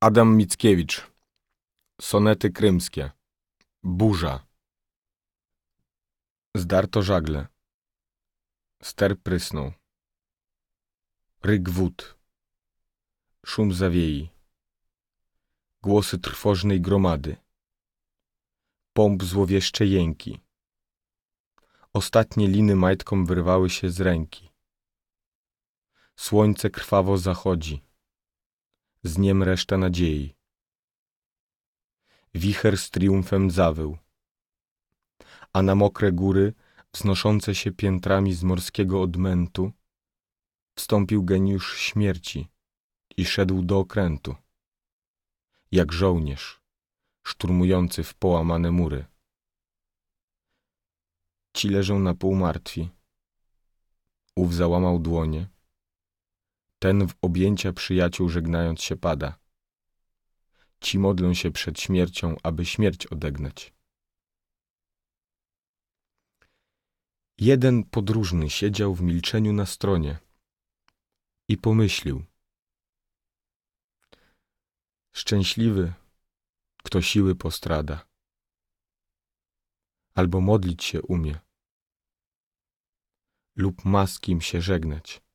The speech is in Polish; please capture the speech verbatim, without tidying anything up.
Adam Mickiewicz. Sonety krymskie. Burza. Zdarto żagle. Ster prysnął. Ryk wód. Szum zawiei. Głosy trwożnej gromady. Pomp złowieszcze jęki. Ostatnie liny majtkom wyrwały się z ręki. Słońce krwawo zachodzi. Z niem reszta nadziei. Wicher z triumfem zawył. A na mokre góry, wznoszące się piętrami z morskiego odmętu, wstąpił geniusz śmierci i szedł do okrętu. Jak żołnierz, szturmujący w połamane mury. Ci leżą na pół martwi. Ów załamał dłonie. Ten w objęcia przyjaciół żegnając się pada. Ci modlą się przed śmiercią, aby śmierć odegnać. Jeden podróżny siedział w milczeniu na stronie i pomyślił. Szczęśliwy, kto siły postrada, albo modlić się umie, lub ma z kim się żegnać.